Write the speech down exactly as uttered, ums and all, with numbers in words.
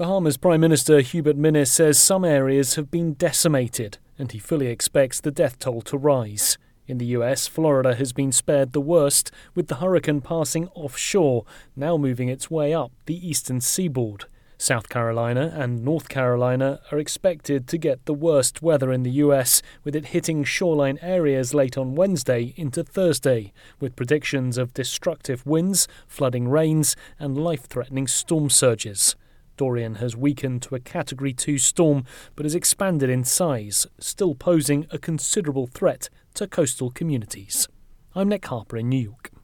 Bahamas Prime Minister Hubert Minnis says some areas have been decimated, and he fully expects the death toll to rise. In the U S, Florida has been spared the worst, with the hurricane passing offshore, now moving its way up the eastern seaboard. South Carolina and North Carolina are expected to get the worst weather in the U S, with it hitting shoreline areas late on Wednesday into Thursday, with predictions of destructive winds, flooding rains, and life-threatening storm surges. Dorian has weakened to a Category two storm, but has expanded in size, still posing a considerable threat to coastal communities. I'm Nick Harper in New York.